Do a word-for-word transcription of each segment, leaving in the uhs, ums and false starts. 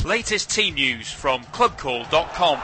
Latest team news from club call dot com.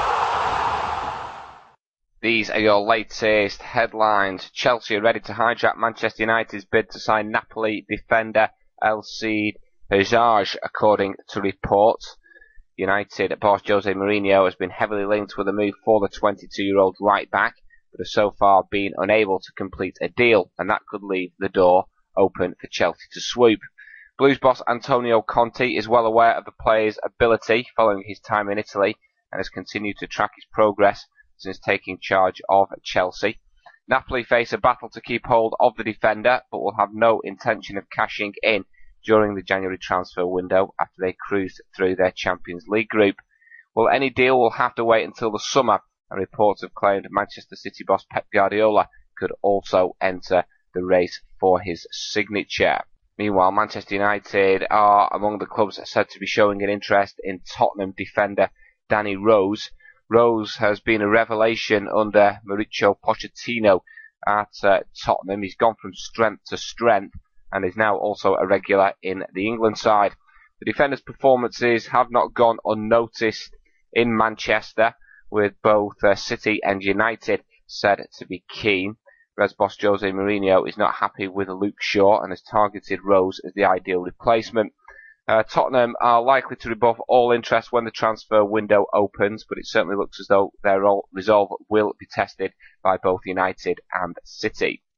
These are your latest headlines. Chelsea are ready to hijack Manchester United's bid to sign Napoli defender Elseid Hajj, according to reports. United boss Jose Mourinho has been heavily linked with a move for the twenty-two-year-old right-back, but has so far been unable to complete a deal, and that could leave the door open for Chelsea to swoop. Blues boss Antonio Conte is well aware of the player's ability following his time in Italy and has continued to track his progress since taking charge of Chelsea. Napoli face a battle to keep hold of the defender, but will have no intention of cashing in during the January transfer window after they cruised through their Champions League group. Well, any deal will have to wait until the summer, and reports have claimed Manchester City boss Pep Guardiola could also enter the race for his signature. Meanwhile, Manchester United are among the clubs said to be showing an interest in Tottenham defender Danny Rose. Rose has been a revelation under Mauricio Pochettino at uh, Tottenham. He's gone from strength to strength and is now also a regular in the England side. The defender's performances have not gone unnoticed in Manchester, with both uh, City and United said to be keen. Reds boss Jose Mourinho is not happy with Luke Shaw and has targeted Rose as the ideal replacement. Uh, Tottenham are likely to rebuff all interest when the transfer window opens, but it certainly looks as though their resolve will be tested by both United and City.